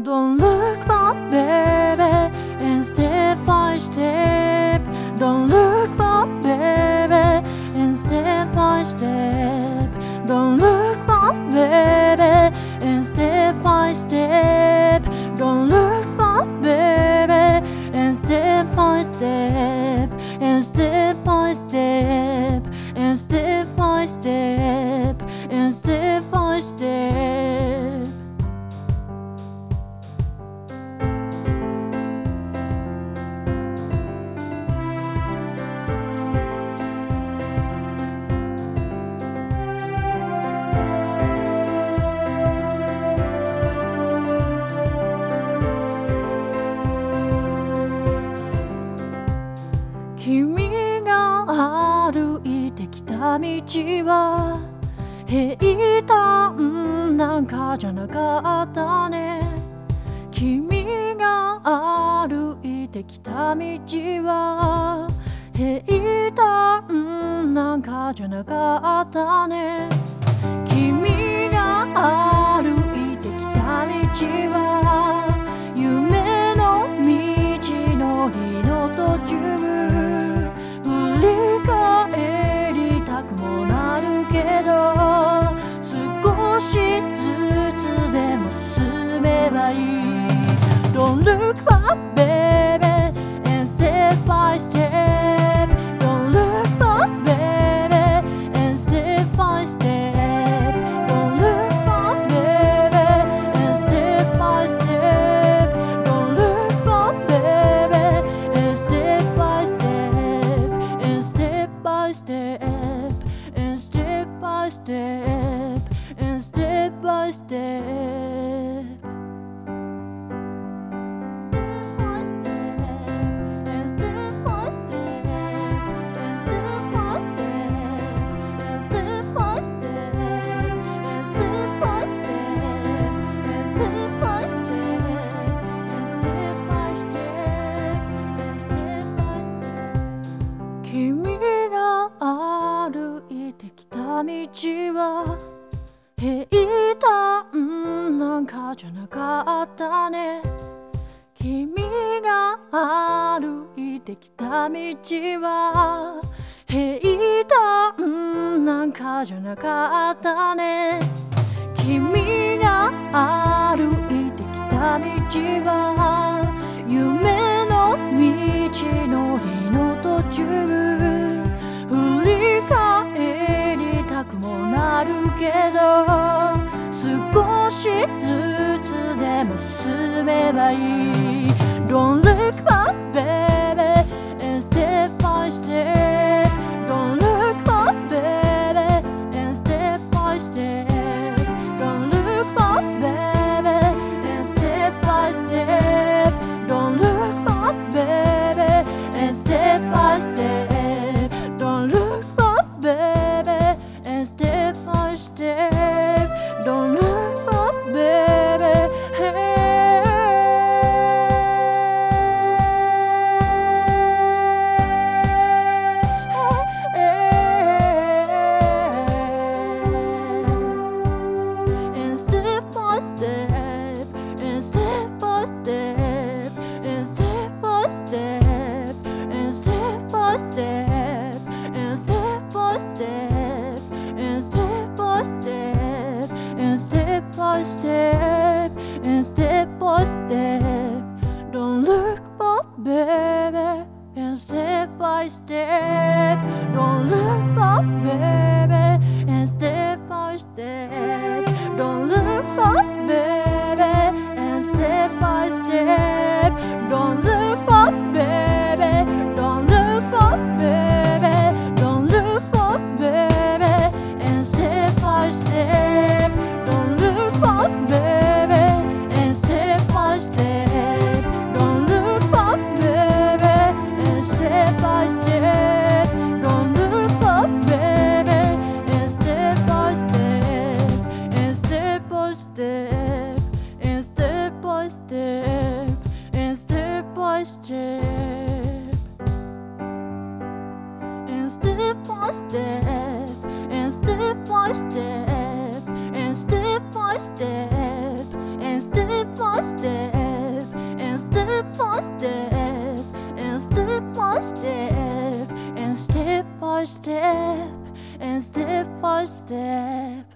Don't look back, baby, and step by step. Don't look back, baby, and step by step. Don't look back, baby, and step by step. Don't look back, baby, and step by step, and step by step, and step by step, and step by step.君が歩いてきた道は平坦なんかじゃなかったね。君が歩いてきた道は平坦なんかじゃなかったね。君が歩いてきた道は夢の道のりの途中、振り返りたくもなるけど、少しずつでも進めばいい。 Don't look back, baby, and step by step. Don't look back, baby, and step by step. Don't look back, baby, and step by step. Don't look back, baby, and step by step, and step by step, and step by step, and step by step.道は平坦なんかじゃなかったね。君が歩いてきた道は平坦なんかじゃなかったね。君が歩いてきた道は夢の道のりの途中、振り返りたくもなるけど、少しずつでも進めばいい。 Don't look back, baby, and step by step. Don't look back, baby, and step by step. Don't look back, baby, and step by step. Don't look back, baby, and step by step. Don't look back, baby, and step by step. Don't look back, baby. And step by step, and step by step, and step by step, and step by step, and step by step, and step by step, and step by step, and step by step. Don't look back, baby, and step by step. Don't look back, baby, and step by step. Don't look back, baby, and step by step. Don't look back, baby. Don't look back, baby. Don't look back, baby, and step by step. Don't look back, baby, and step by step. Don't look back, baby, and step by step. Don't look back, baby, and step by step, and step by step, and step by step, and step by step, and step by step, and step by step, and step by step, and step by step. step, and step by step, and step by step, and step by step, and step by step.